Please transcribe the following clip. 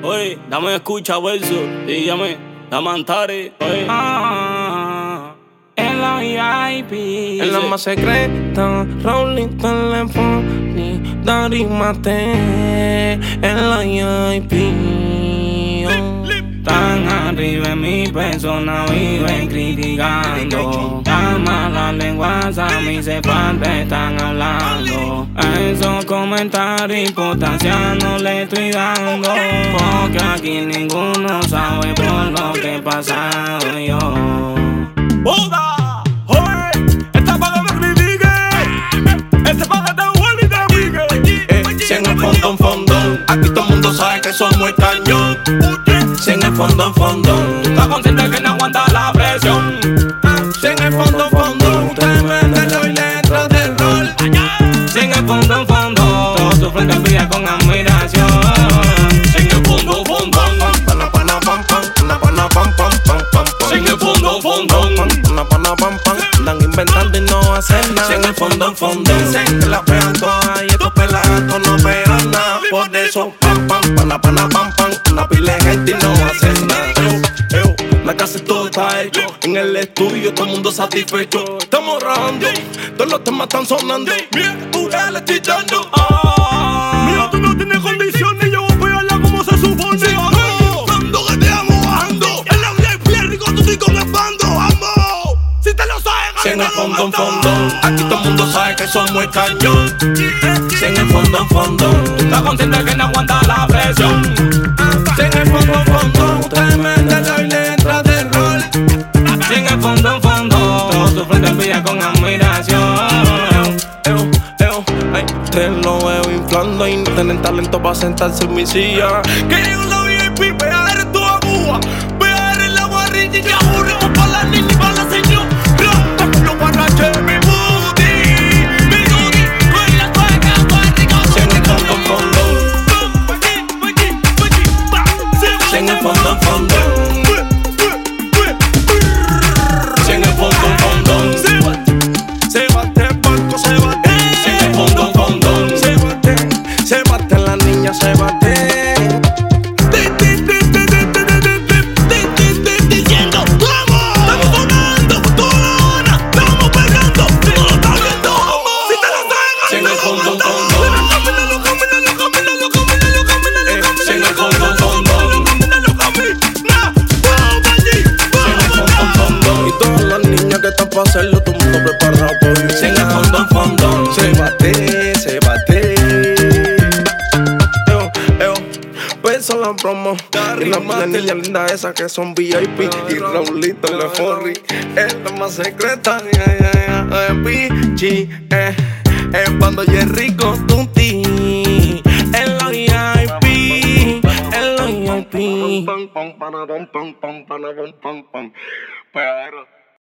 Oye, dame escucha verso. Dígame, dame Antari. Oye. En la VIP, en la más secreta, Rolling Telephone, Dari Mate. En la VIP, tan arriba en mi persona viven criticando. Tan malas lenguas a mí se parte están hablando. A esos comentarios importancia no le estoy dando, porque aquí ninguno sabe por lo que he pasado yo. ¡Boda! ¡Oye! Esta paga me critique. Este paga te vuelve y te pique. Si en el fondo, aquí todo el mundo sabe que somos el cañón. Si en el fondo, tú estás consciente que no aguanta la presión. si en el fondo, usted mételo y le entra del rol. Si en el fondo, todos sufren de envidia con admiración. Si en el fondo, Pana, pana, pam, pam, pana, pana, pam, pam, pam, pam, pam. si en el fondo, Pana, pana, pam, pam, andan inventando y no hacen nada. Si en el fondo, dicen que la pegan todas y estos pelados no pegan nada. Por eso, pam, pam, pana, pana, pam, pam, una pila de gente y no hacen nada. La casa todo está hecho, en el estudio todo el mundo satisfecho. Estamos rajando, todos los temas están sonando. Mira que tú le estoy dando. Mira, tú no tienes condiciones, yo voy a pegarla como se supone. Cuando que te amo bajando, en la VIP rico tú estoy con el bando, amo. Si te lo sabes, Si en el fondo, aquí todo el mundo sabe que somos el cañón. Si en el fondo, tú estás consciente que no aguanta la presión. si en el fondo, usted mételo y le entra del rol. Si en el fondo, todos sufren de envidia con admiración. Te lo veo inflando y no tienen talento para sentarse en mi silla. Que llegó la VIP, PR en toda Cuba, PR en la guarrilla y aburrimos para la niña y para la señora. Lo guarrache mi booty, con la cueca, cuartico. Si en el fondo, si en el fondo, si en el fondo, se bate el barco, se bate. Si en el fondo, se bate la niña, se bate. Diciendo, vamos, estamos sonando, toda estamos pegando, tú no lo estás viendo, si te lo traigo, Si en el fondo, si en el fondo, y todas las niñas que están para hacerlo, todo el mundo preparado por ir. Si en el fondo, se bate, se bate. Peso la promo y la niña linda esa que son VIP y Raulito le forri. Es la más secreta, pichi, es cuando yo es rico, tuti. En la VIP, en la VIP.